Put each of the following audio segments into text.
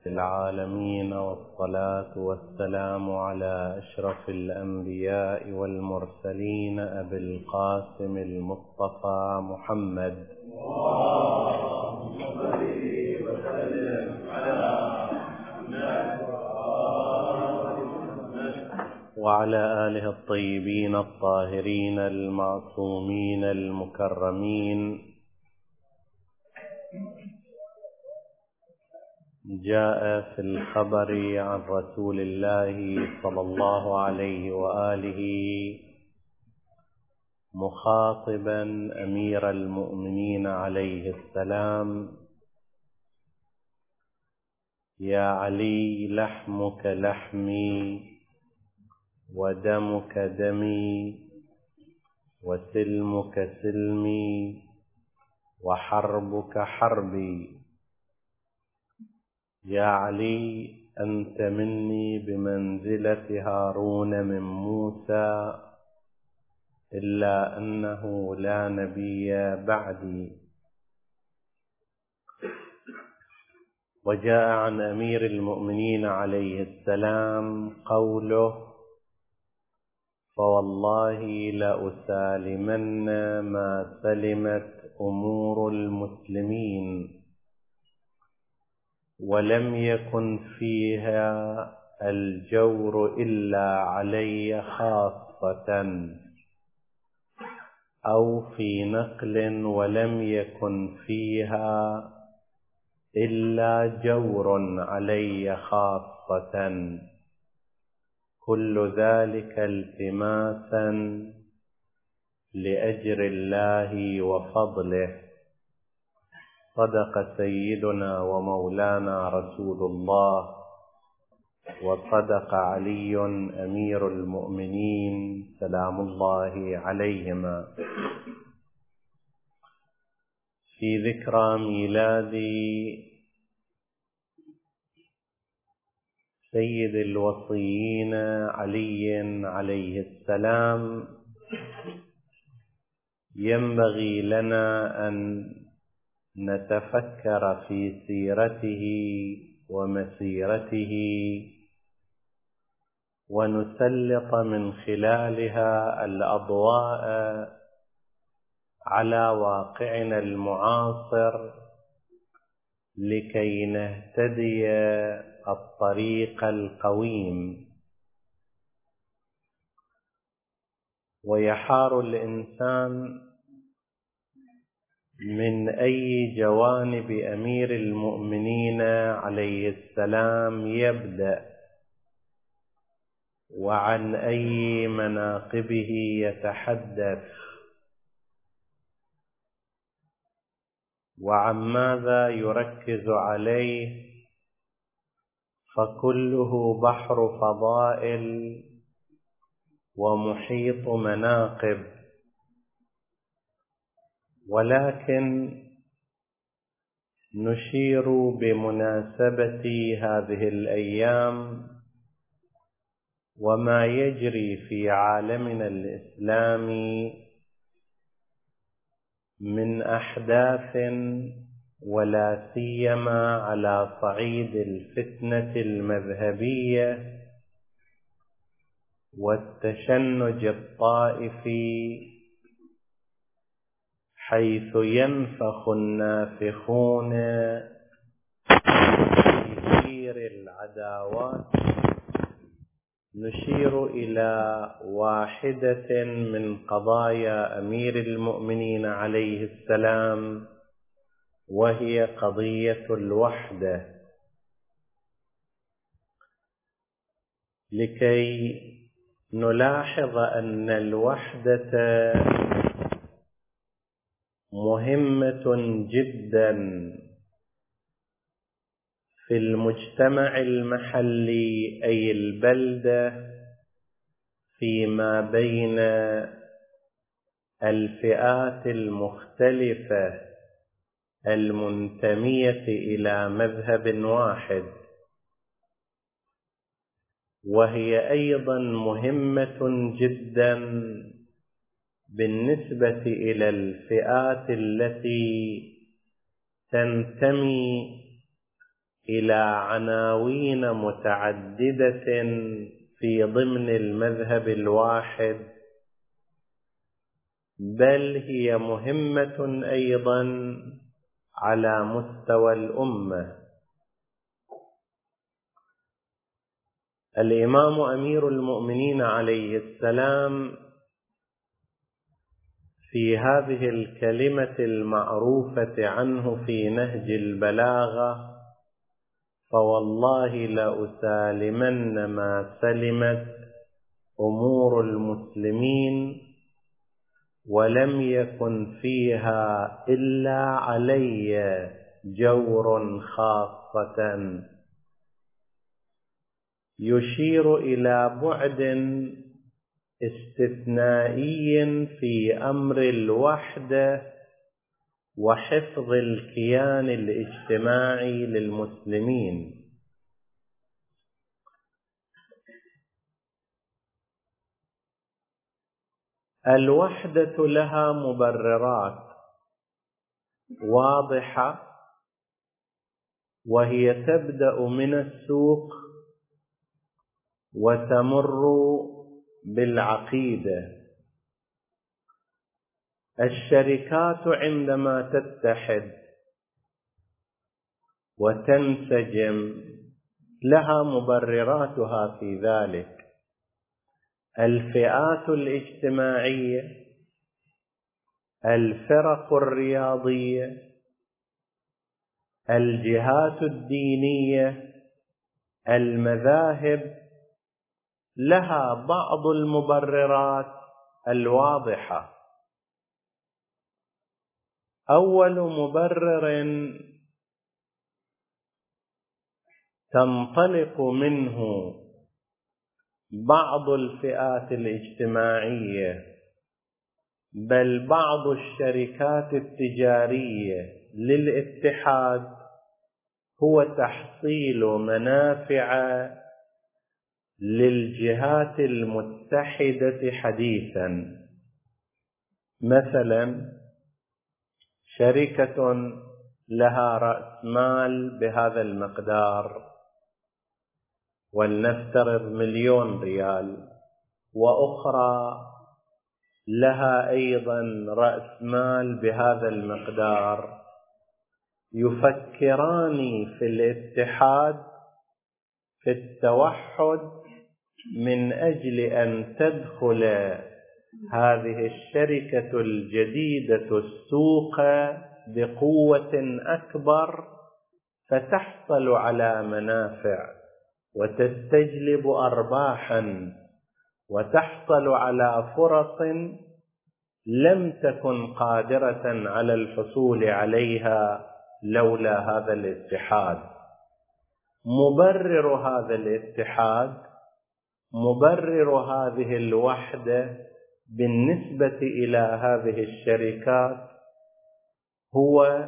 العالمين، والصلاة والسلام على أشرف الأنبياء والمرسلين أبي القاسم المصطفى محمد، وعلى آله الطيبين الطاهرين المعصومين المكرمين. جاء في الخبر عن رسول الله صلى الله عليه وآله مخاطبا أمير المؤمنين عليه السلام: يا علي، لحمك لحمي ودمك دمي وسلمك سلمي وحربك حربي. يا علي، أنت مني بمنزلة هارون من موسى، إلا أنه لا نبي بعدي. وجاء عن أمير المؤمنين عليه السلام قوله: فوالله لأسالمن ما سلمت أمور المسلمين، ولم يكن فيها الجور إلا علي خاصة، أو في نقل: ولم يكن فيها إلا جور علي خاصة، كل ذلك التماسا لأجر الله وفضله. صدق سيدنا ومولانا رسول الله، وصدق علي أمير المؤمنين سلام الله عليهما. في ذكرى ميلاد سيد الوصيين علي عليه السلام، ينبغي لنا أن نتفكر في سيرته ومسيرته، ونسلط من خلالها الأضواء على واقعنا المعاصر، لكي نهتدي الطريق القويم. ويحار الإنسان من أي جوانب أمير المؤمنين عليه السلام يبدأ، وعن أي مناقبه يتحدث، وعن ماذا يركز عليه، فكله بحر فضائل ومحيط مناقب. ولكن نشير بمناسبة هذه الأيام وما يجري في عالمنا الإسلامي من أحداث، ولا سيما على صعيد الفتنة المذهبية والتشنج الطائفي، حيث ينفخ النافخون في كثير العداوات. نشير إلى واحدة من قضايا أمير المؤمنين عليه السلام، وهي قضية الوحدة، لكي نلاحظ أن الوحدة مهمة جدا في المجتمع المحلي، أي البلدة، فيما بين الفئات المختلفة المنتمية إلى مذهب واحد. وهي أيضا مهمة جدا بالنسبة إلى الفئات التي تنتمي إلى عناوين متعددة في ضمن المذهب الواحد، بل هي مهمة أيضا على مستوى الأمة. الإمام أمير المؤمنين عليه السلام في هذه الكلمة المعروفة عنه في نهج البلاغة: فوالله لأسالمن ما سلمت أمور المسلمين ولم يكن فيها إلا علي جور خاصة، يشير إلى بعد استثنائي في أمر الوحدة وحفظ الكيان الاجتماعي للمسلمين. الوحدة لها مبررات واضحة، وهي تبدأ من السوق وتمر بالعقيدة. الشركات عندما تتحد وتنسجم لها مبرراتها في ذلك. الفئات الاجتماعية، الفرق الرياضية، الجهات الدينية، المذاهب، لها بعض المبررات الواضحة. أول مبرر تنطلق منه بعض الفئات الاجتماعية، بل بعض الشركات التجارية للاتحاد، هو تحصيل منافع للجهات المتحدة حديثا. مثلا شركة لها رأس مال بهذا المقدار، ولنفترض 1,000,000 ريال، وأخرى لها أيضا رأس مال بهذا المقدار، يفكران في الاتحاد، في التوحد، من أجل أن تدخل هذه الشركة الجديدة السوق بقوة أكبر، فتحصل على منافع وتستجلب أرباحا وتحصل على فرص لم تكن قادرة على الحصول عليها لولا هذا الاتحاد. مبرر هذا الاتحاد، مبرر هذه الوحدة بالنسبة إلى هذه الشركات، هو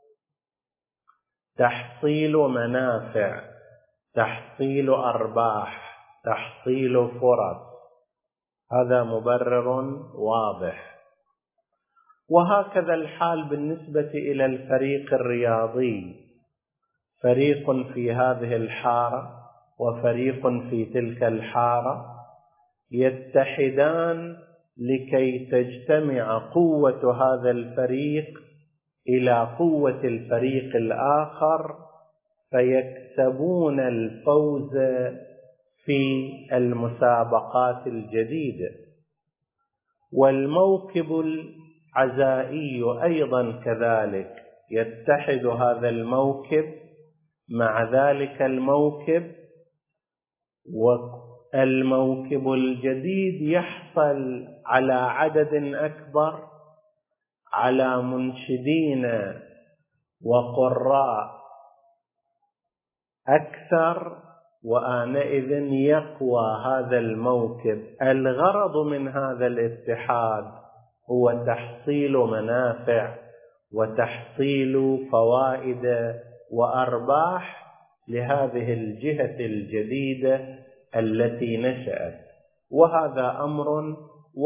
تحصيل منافع، تحصيل أرباح، تحصيل فرص. هذا مبرر واضح. وهكذا الحال بالنسبة إلى الفريق الرياضي، فريق في هذه الحارة وفريق في تلك الحارة، يتحدان لكي تجتمع قوة هذا الفريق إلى قوة الفريق الآخر، فيكسبون الفوز في المسابقات الجديدة. والموكب العزائي أيضا كذلك، يتحد هذا الموكب مع ذلك الموكب، والموكب الجديد يحصل على عدد أكبر، على منشدين وقراء أكثر، وآنئذ يقوى هذا الموكب. الغرض من هذا الاتحاد هو تحصيل منافع وتحصيل فوائد وأرباح لهذه الجهة الجديدة التي نشأت، وهذا أمر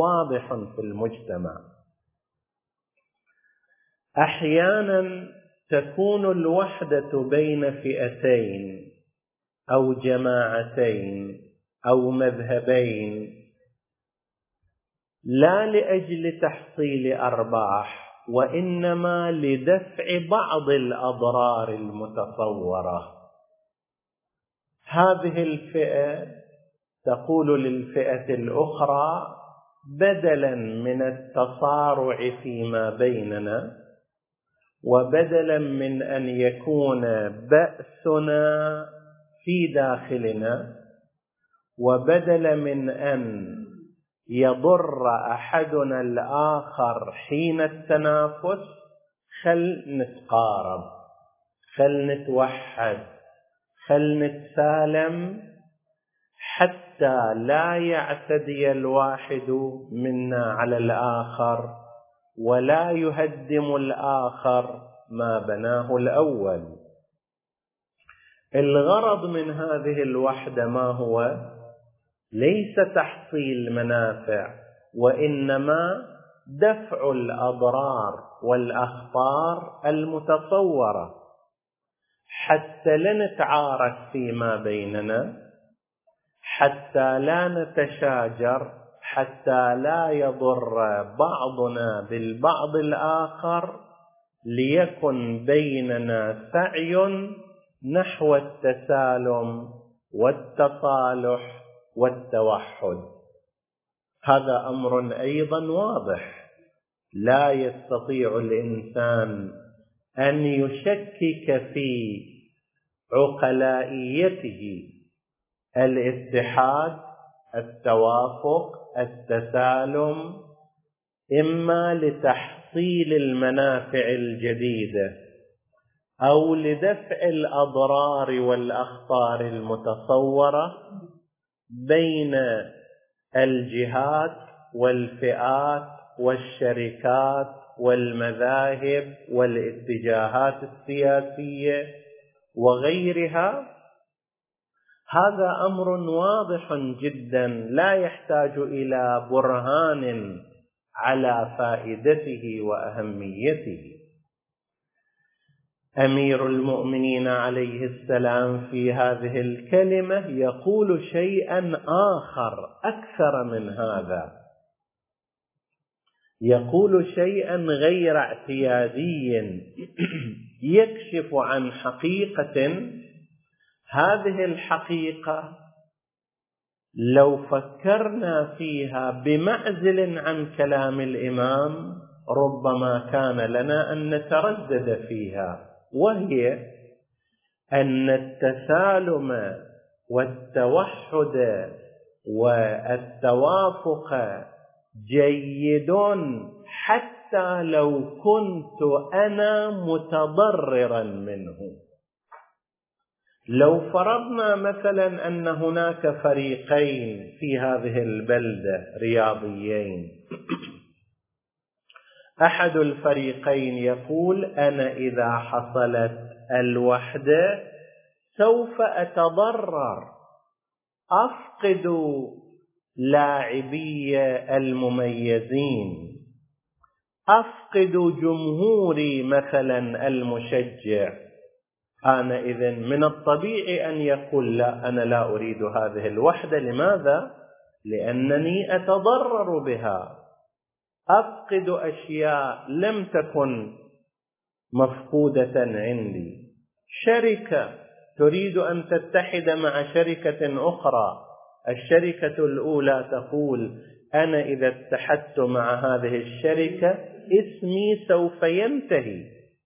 واضح في المجتمع. أحيانا تكون الوحدة بين فئتين أو جماعتين أو مذهبين لا لأجل تحصيل أرباح، وإنما لدفع بعض الأضرار المتصورة. هذه الفئة تقول للفئة الأخرى: بدلا من التصارع فيما بيننا، وبدلا من أن يكون بأسنا في داخلنا، وبدلا من أن يضر أحدنا الآخر حين التنافس، خل نتقارب، خل نتوحد، خل نتسالم، حتى لا يعتدي الواحد منا على الآخر ولا يهدم الآخر ما بناه الأول. الغرض من هذه الوحدة ما هو؟ ليس تحصيل منافع، وإنما دفع الأضرار والأخطار المتصورة، حتى لا نتعارك فيما بيننا، حتى لا نتشاجر، حتى لا يضر بعضنا بالبعض الآخر، ليكن بيننا سعي نحو التسالم والتصالح والتوحد. هذا أمر أيضا واضح، لا يستطيع الإنسان أن يشكك في عقلائيته. الاتحاد، التوافق، التسالم، إما لتحصيل المنافع الجديدة أو لدفع الأضرار والأخطار المتصورة بين الجهات والفئات والشركات والمذاهب والاتجاهات السياسية وغيرها. هذا أمر واضح جدا لا يحتاج إلى برهان على فائدته وأهميته. أمير المؤمنين عليه السلام في هذه الكلمة يقول شيئا آخر أكثر من هذا، يقول شيئا غير اعتيادي يكشف عن حقيقة. هذه الحقيقة لو فكرنا فيها بمعزل عن كلام الإمام ربما كان لنا أن نتردد فيها، وهي أن التسالم والتوحد والتوافق جيد حتى لو كنت أنا متضررا منه. لو فرضنا مثلا أن هناك فريقين في هذه البلدة رياضيين، أحد الفريقين يقول: أنا إذا حصلت الوحدة سوف أتضرر، أفقد لاعبي المميزين، أفقد جمهوري مثلا المشجع. أنا إذن من الطبيعي أن يقول: لا، أنا لا أريد هذه الوحدة. لماذا؟ لأنني أتضرر بها، أفقد أشياء لم تكن مفقودة عندي. شركة تريد أن تتحد مع شركة أخرى، الشركة الأولى تقول: أنا إذا اتحدت مع هذه الشركة اسمي سوف ينتهي،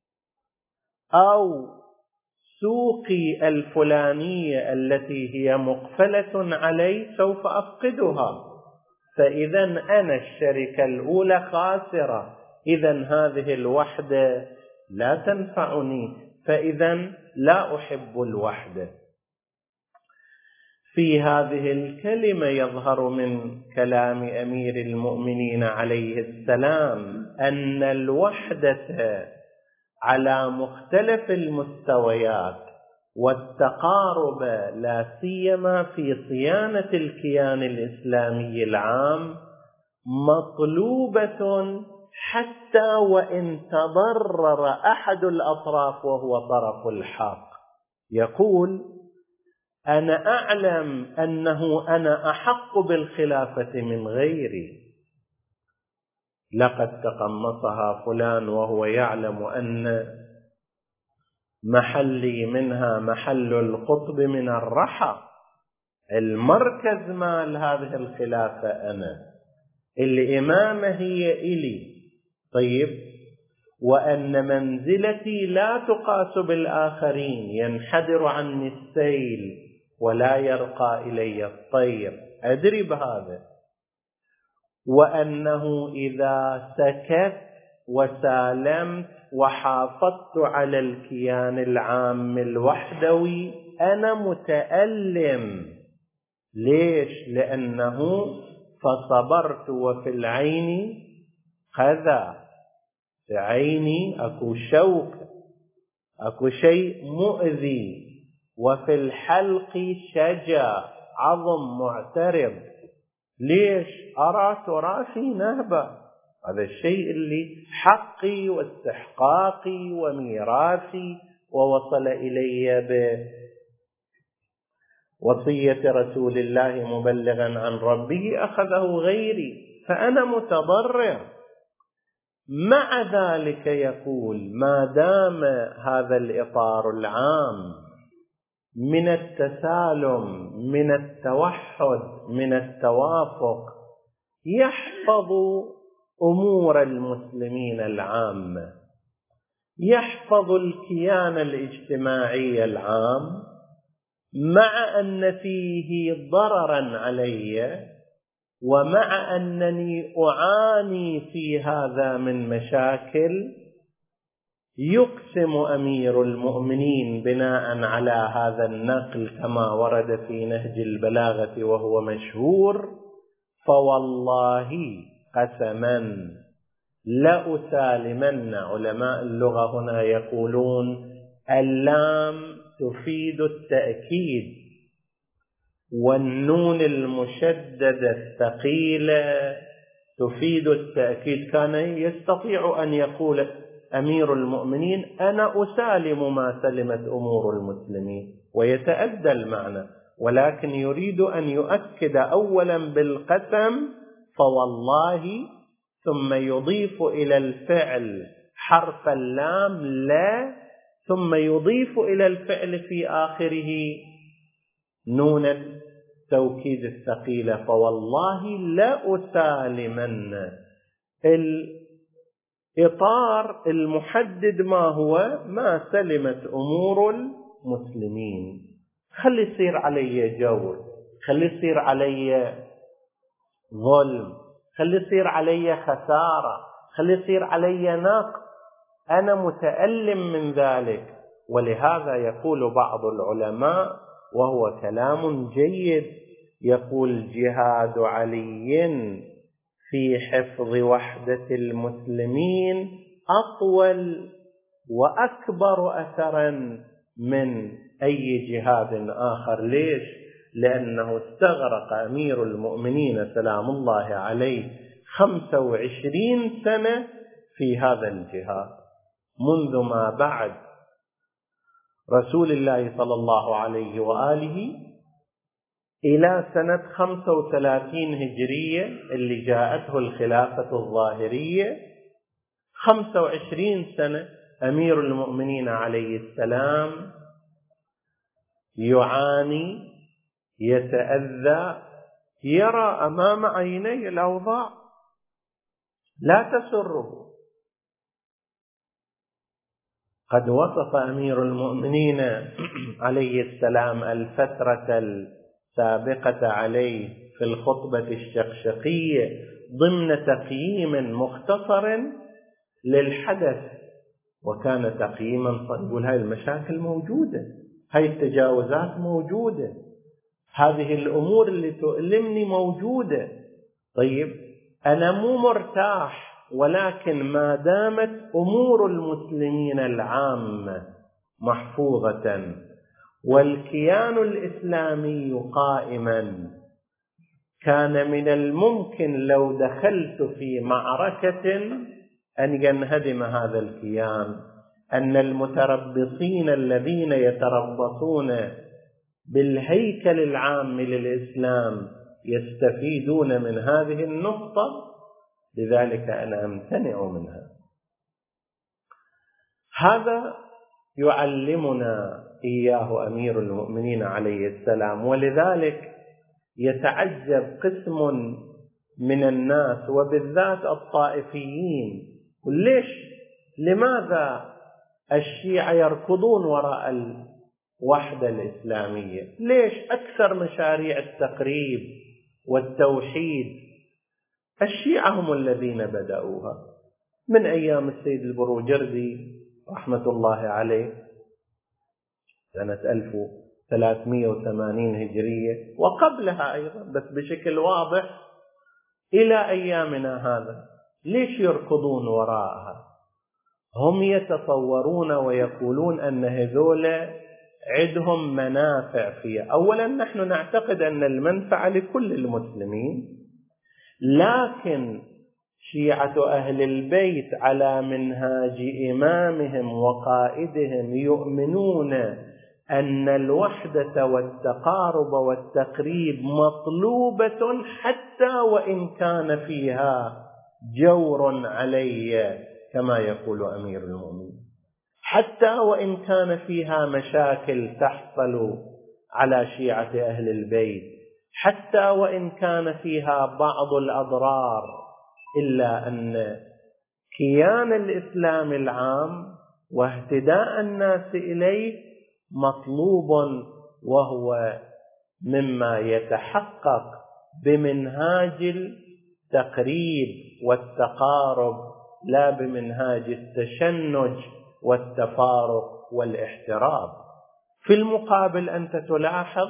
أو سوقي الفلانية التي هي مقفلة علي سوف أفقدها، فإذا أنا الشركة الأولى خاسرة، إذا هذه الوحدة لا تنفعني، فإذا لا أحب الوحدة. في هذه الكلمة يظهر من كلام أمير المؤمنين عليه السلام أن الوحدة على مختلف المستويات والتقارب، لا سيما في صيانة الكيان الإسلامي العام، مطلوبة حتى وإن تضرر أحد الأطراف وهو طرف الحق. يقول: أنا أعلم أنه أنا أحق بالخلافة من غيري، لقد تقمصها فلان وهو يعلم أن محلي منها محل القطب من الرحى، المركز مال هذه الخلافة أنا، الإمامة هي إلي. طيب، وأن منزلتي لا تقاس بالآخرين، ينحدر عني السيل ولا يرقى إلي الطير، أدري بهذا. وأنه إذا سكت وسالمت وحافظت على الكيان العام الوحدوي أنا متألم. ليش؟ لأنه فصبرت وفي العين خذا، في عيني أكو شوك، أكو شيء مؤذي، وفي الحلق شجا، عظم معترض. ليش؟ أرى تراثي نهبة، هذا الشيء اللي حقي واستحقاقي وميراثي، ووصل إلي بوصية رسول الله مبلغا عن ربه، أخذه غيري، فأنا متضرر. مع ذلك يقول: ما دام هذا الإطار العام من التسالم، من التوحد، من التوافق، يحفظ أمور المسلمين العامة، يحفظ الكيان الاجتماعي العام، مع أن فيه ضررا علي، ومع أنني أعاني في هذا من مشاكل، يقسم أمير المؤمنين بناء على هذا النقل كما ورد في نهج البلاغة وهو مشهور: فوالله قسما لأسالمن. علماء اللغة هنا يقولون اللام تفيد التأكيد، والنون المشددة الثقيلة تفيد التأكيد. كان يستطيع أن يقول أمير المؤمنين: أنا أسالم ما سلمت أمور المسلمين، ويتأدى المعنى، ولكن يريد أن يؤكد أولا بالقسم فوالله، ثم يضيف إلى الفعل حرف اللام لا، ثم يضيف إلى الفعل في آخره نون التوكيد الثقيلة: فوالله لا أسالمن. الإطار المحدد ما هو؟ ما سلمت أمور المسلمين. خلي يصير علي جور، خلي يصير علي ظلم، خلي يصير علي خسارة، خلي يصير علي نقص، أنا متألم من ذلك. ولهذا يقول بعض العلماء وهو كلام جيد، يقول: جهاد علي في حفظ وحدة المسلمين أطول وأكبر أثرا من أي جهاد آخر. ليش؟ لأنه استغرق أمير المؤمنين سلام الله عليه 25 سنة في هذا الجهاد، منذ ما بعد رسول الله صلى الله عليه وآله إلى سنة 35 هجرية اللي جاءته الخلافة الظاهرية. 25 سنة أمير المؤمنين عليه السلام يعاني، يتأذى، يرى أمام عينيه الأوضاع لا تسره. قد وصف أمير المؤمنين عليه السلام الفترة السابقة عليه في الخطبة الشقشقية ضمن تقييم مختصر للحدث، وكان تقييما يقول: هاي المشاكل موجودة، هاي التجاوزات موجودة، هذه الأمور اللي تؤلمني موجودة. طيب، أنا مو مرتاح، ولكن ما دامت أمور المسلمين العامة محفوظة والكيان الإسلامي قائما، كان من الممكن لو دخلت في معركة أن ينهدم هذا الكيان، أن المتربصين الذين يتربصون بالهيكل العام للإسلام يستفيدون من هذه النقطة، لذلك أنا أمتنع منها. هذا يعلمنا إياه أمير المؤمنين عليه السلام. ولذلك يتعجب قسم من الناس وبالذات الطائفيين، لماذا الشيعة يركضون وراء الوحدة الإسلامية؟ ليش أكثر مشاريع التقريب والتوحيد الشيعة هم الذين بدأوها من أيام السيد البروجردي رحمة الله عليه سنة 1380 هجرية، وقبلها أيضا بس بشكل واضح إلى أيامنا هذا. ليش يركضون وراءها؟ هم يتصورون ويقولون أن هذول عندهم منافع فيها. أولا نحن نعتقد أن المنفعة لكل المسلمين، لكن شيعة أهل البيت على منهاج إمامهم وقائدهم يؤمنون أن الوحدة والتقارب والتقريب مطلوبة حتى وإن كان فيها جور علي، كما يقول أمير المؤمنين، حتى وإن كان فيها مشاكل تحصل على شيعة أهل البيت، حتى وإن كان فيها بعض الأضرار، إلا أن كيان الإسلام العام واهتداء الناس إليه مطلوب، وهو مما يتحقق بمنهاج التقريب والتقارب لا بمنهاج التشنج والتفارق والاحتراب. في المقابل أنت تلاحظ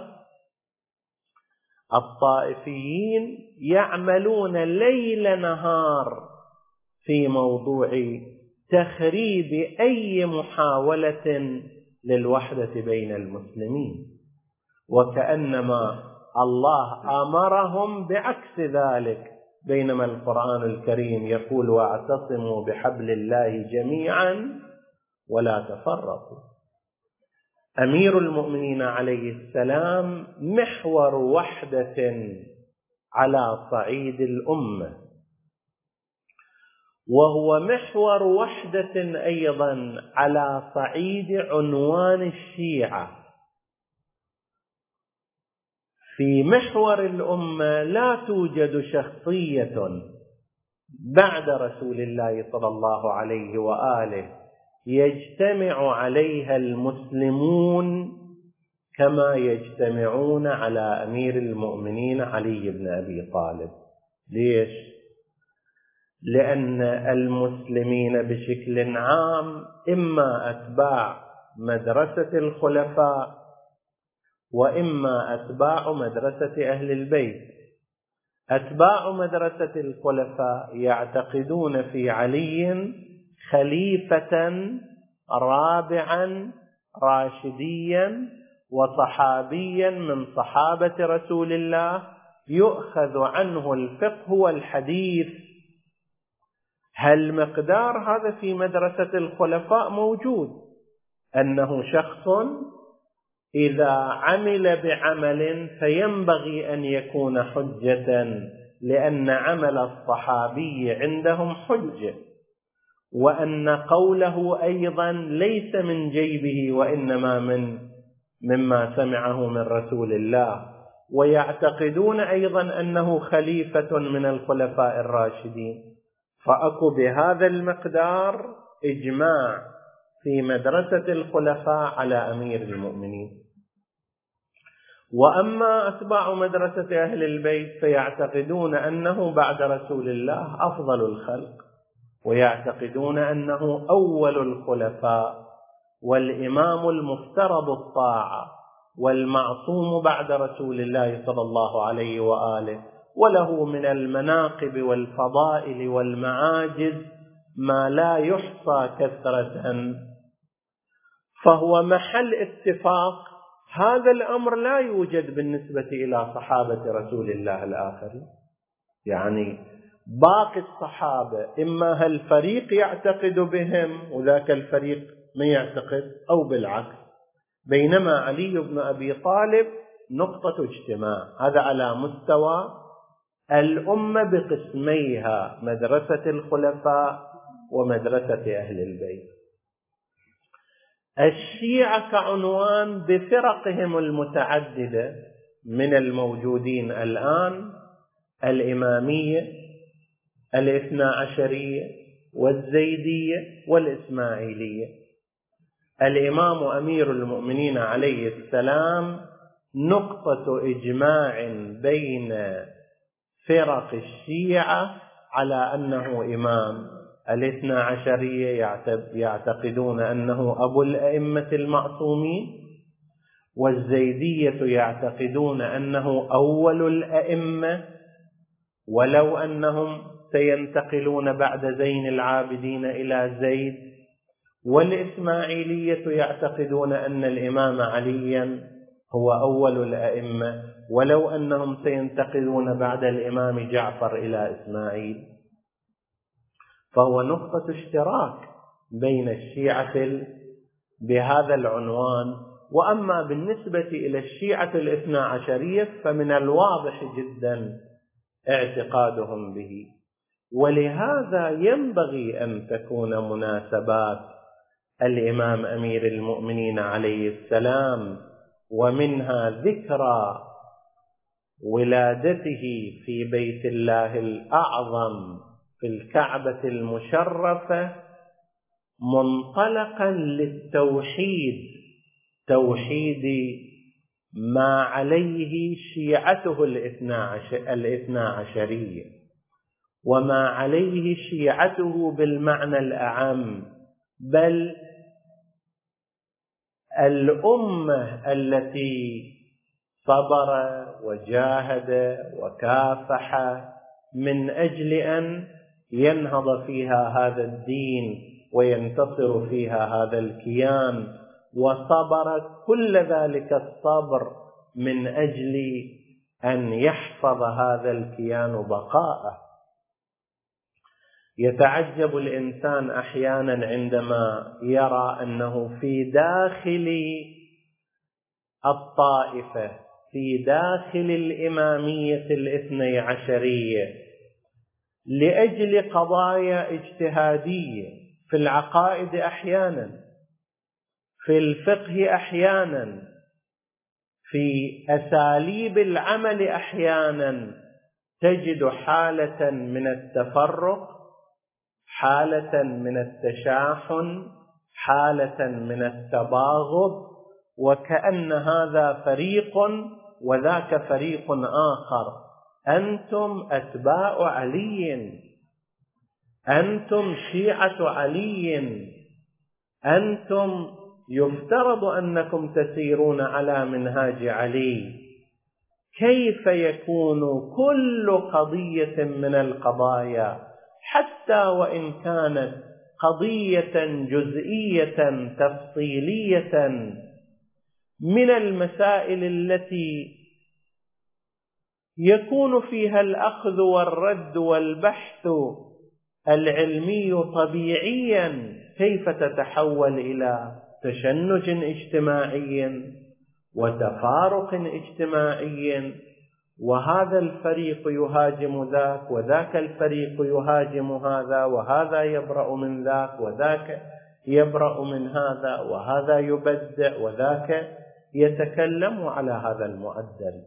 الطائفيين يعملون ليل نهار في موضوع تخريب أي محاولة للوحدة بين المسلمين، وكأنما الله أمرهم بعكس ذلك، بينما القرآن الكريم يقول واعتصموا بحبل الله جميعا ولا تفرقوا. أمير المؤمنين عليه السلام محور وحدة على صعيد الأمة، وهو محور وحدة أيضا على صعيد عنوان الشيعة. في محور الأمة لا توجد شخصية بعد رسول الله صلى الله عليه وآله يجتمع عليها المسلمون كما يجتمعون على أمير المؤمنين علي بن أبي طالب. ليش؟ لأن المسلمين بشكل عام إما أتباع مدرسة الخلفاء وإما أتباع مدرسة أهل البيت. أتباع مدرسة الخلفاء يعتقدون في علي خليفة رابعا راشديا وصحابيا من صحابة رسول الله يؤخذ عنه الفقه والحديث. هل مقدار هذا في مدرسة الخلفاء موجود، أنه شخص إذا عمل بعمل فينبغي أن يكون حجة، لأن عمل الصحابي عندهم حجة، وأن قوله أيضا ليس من جيبه وإنما مما سمعه من رسول الله. ويعتقدون أيضا أنه خليفة من الخلفاء الراشدين. فأكو بهذا المقدار إجماع في مدرسة الخلفاء على أمير المؤمنين. وأما أتباع مدرسة أهل البيت فيعتقدون أنه بعد رسول الله أفضل الخلق، ويعتقدون أنه أول الخلفاء والإمام المفترض الطاعة والمعصوم بعد رسول الله صلى الله عليه وآله، وله من المناقب والفضائل والمعاجز ما لا يحصى كثرة، فهو محل اتفاق. هذا الأمر لا يوجد بالنسبة إلى صحابة رسول الله الآخرين. يعني باقي الصحابة إما هالفريق يعتقد بهم وذاك الفريق ما يعتقد، أو بالعكس. بينما علي بن أبي طالب نقطة اجتماع. هذا على مستوى الأمة بقسميها، مدرسة الخلفاء ومدرسة أهل البيت. الشيعة كعنوان بفرقهم المتعددة من الموجودين الآن: الإمامية، الاثنى عشرية، والزيدية، والإسماعيلية. الإمام أمير المؤمنين عليه السلام نقطة إجماع بين فرق الشيعة على أنه إمام. الاثنى عشرية يعتقدون أنه أبو الأئمة المعصومين، والزيدية يعتقدون أنه أول الأئمة ولو أنهم سينتقلون بعد زين العابدين إلى زيد، والإسماعيلية يعتقدون أن الإمام عليا هو أول الأئمة ولو أنهم سينتقلون بعد الإمام جعفر إلى إسماعيل. فهو نقطة اشتراك بين الشيعة بهذا العنوان. وأما بالنسبة إلى الشيعة الاثنى عشرية فمن الواضح جدا اعتقادهم به، ولهذا ينبغي أن تكون مناسبات الإمام أمير المؤمنين عليه السلام ومنها ذكرى ولادته في بيت الله الأعظم في الكعبة المشرفة منطلقا للتوحيد، توحيد ما عليه شيعته الاثنى عشرية وما عليه شيعته بالمعنى الأعم، بل الأمة التي صبر وجاهد وكافح من أجل أن ينهض فيها هذا الدين وينتصر فيها هذا الكيان، وصبر كل ذلك الصبر من أجل أن يحفظ هذا الكيان بقاءه. يتعجب الإنسان أحيانا عندما يرى أنه في داخل الطائفة، في داخل الإمامية الاثني عشرية، لأجل قضايا اجتهادية في العقائد أحيانا، في الفقه أحيانا، في أساليب العمل أحيانا، تجد حالة من التفرق، حالة من التشاحن، حالة من التباغض، وكأن هذا فريق وذاك فريق آخر. أنتم أتباع علي، أنتم شيعة علي، أنتم يفترض أنكم تسيرون على منهاج علي. كيف يكون كل قضية من القضايا حتى وإن كانت قضية جزئية تفصيلية من المسائل التي يكون فيها الأخذ والرد والبحث العلمي طبيعيا، كيف تتحول إلى تشنج اجتماعي وتفارق اجتماعي، وهذا الفريق يهاجم ذاك وذاك الفريق يهاجم هذا، وهذا يبرأ من ذاك وذاك يبرأ من هذا، وهذا يبدع وذاك يتكلم على هذا المعدل.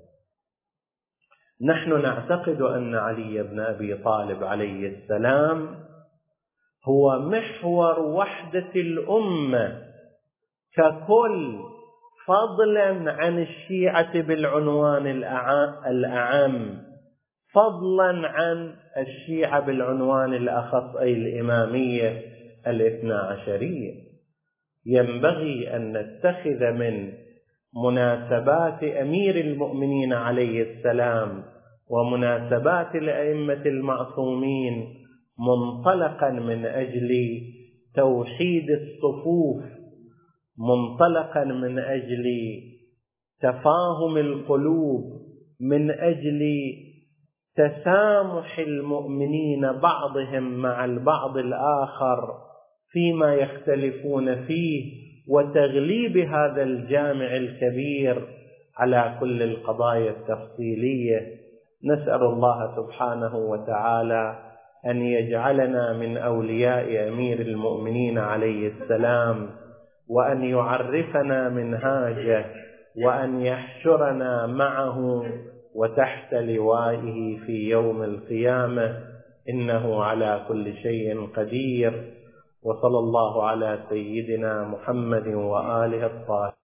نحن نعتقد أن علي بن أبي طالب عليه السلام هو محور وحدة الأمة ككل، فضلا عن الشيعة بالعنوان الأعم، فضلا عن الشيعة بالعنوان الأخص أي الإمامية الاثنى عشرية. ينبغي أن نتخذ من مناسبات أمير المؤمنين عليه السلام ومناسبات الأئمة المعصومين منطلقا من أجل توحيد الصفوف، منطلقا من أجل تفاهم القلوب، من أجل تسامح المؤمنين بعضهم مع البعض الآخر فيما يختلفون فيه، وتغليب هذا الجامع الكبير على كل القضايا التفصيلية. نسأل الله سبحانه وتعالى أن يجعلنا من أولياء أمير المؤمنين عليه السلام، وأن يعرفنا منهاجه، وأن يحشرنا معه وتحت لوائه في يوم القيامة، إنه على كل شيء قدير. وصلى الله على سيدنا محمد وآله الطاهرين.